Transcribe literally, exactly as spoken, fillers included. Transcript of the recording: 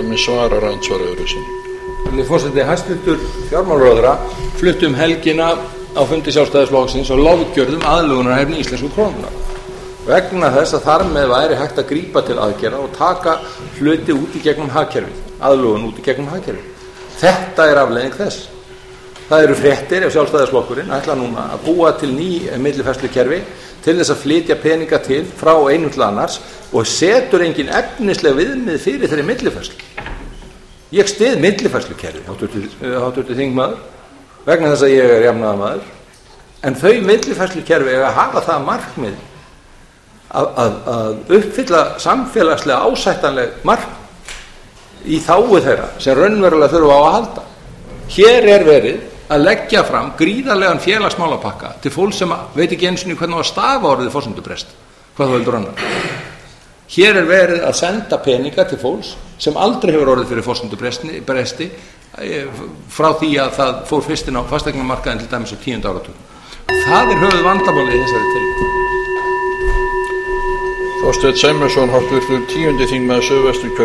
Ríkisstjórnarflokksformaður svarar andsvar öðru sinni. Virðulegi forseti, hæstvirtur fjármálaráðherra flutti um helgina á fundi Sjálfstæðisflokksins á lofgjörðum aðlögunarhæfni íslensku krónunnar vegna þess að þar með væri hægt að grípa til aðgerða og taka hluti út í gegnum hagkerfið, aðlögun út í gegnum hagkerfið. Þetta er afleiðing þess. Það eru fréttir ef Sjálfstæðisflokkurinn ætla núna að búa til ný millifærslukerfi til þess að flytja peninga til frá einum til annars og setur engin efnisleg viðmið fyrir þeirri millifærslu. Ég styð millifærslukerfi, háttvirtur þingmaður, vegna þess að ég er jafnaðarmaður, en þau millifærslukerfi eiga að hafa það markmið að, að, að uppfylla samfélagslega ásættanleg markmið í þágu þeirra sem raunverulega þurfa á að halda. Hér er verið að leggja fram gríðarlegan félagsmálapakka til fólk sem veit ekki einu sinni hvernig á að stafa orðið forsendubrest, hvað það heldur annar. Hér er verið að senda peninga til fólks sem aldrei hefur orðið fyrir forsendubresti frá því að það fór fyrst inn á fasteignamarkaðinn til dæmis á tíunda áratug. Það er höfuð vandamálið í þessari tilvísun. Þorsteinn Sæmundsson, háttvirtur tíundi þingmaður Suðvesturkjördæmis.